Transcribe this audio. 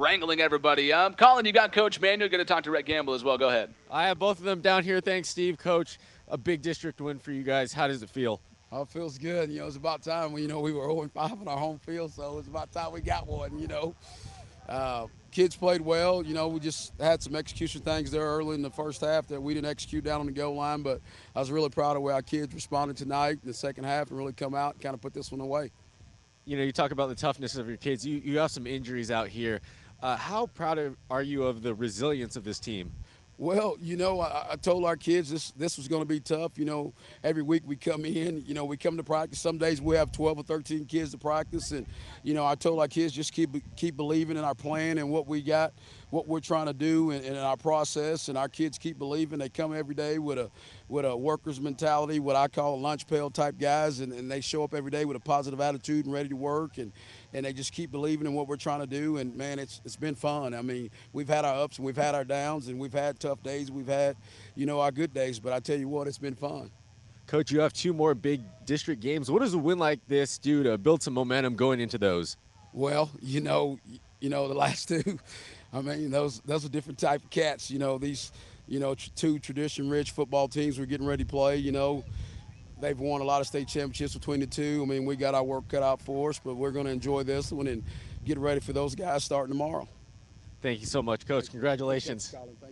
wrangling everybody. Colin, you got Coach Manuel. Going to talk to Rhett Gamble as well. Go ahead. I have both of them down here. Thanks, Steve. Coach, a big district win for you guys. How does it feel? Oh, it feels good. It's about time. We were 0-5 on our home field, so it's about time we got one. Kids played well. We just had some execution things there early in the first half that we didn't execute down on the goal line, but I was really proud of the way our kids responded tonight in the second half and really come out and kind of put this one away. You talk about the toughness of your kids. You have some injuries out here. How proud are you of the resilience of this team? Well, I told our kids this was going to be tough. Every week we come in, we come to practice. Some days we have 12 or 13 kids to practice. And, I told our kids just keep believing in our plan and what we got, what we're trying to do and in our process. And our kids keep believing. They come every day with a worker's mentality, what I call a lunch pail type guys. And they show up every day with a positive attitude and ready to work. And they just keep believing in what we're trying to do. And, man, it's been fun. I mean, we've had our ups and we've had our downs and we've had tough days. We've had, our good days. But I tell you what, it's been fun. Coach, you have 2 more big district games. What does a win like this do to build some momentum going into those? Well, the last 2, I mean, those are different type of cats. These, 2 tradition-rich football teams we're getting ready to play, They've won a lot of state championships between the 2. I mean, we got our work cut out for us, but we're going to enjoy this one and get ready for those guys starting tomorrow. Thank you so much, Coach. Congratulations. Thanks, Colin.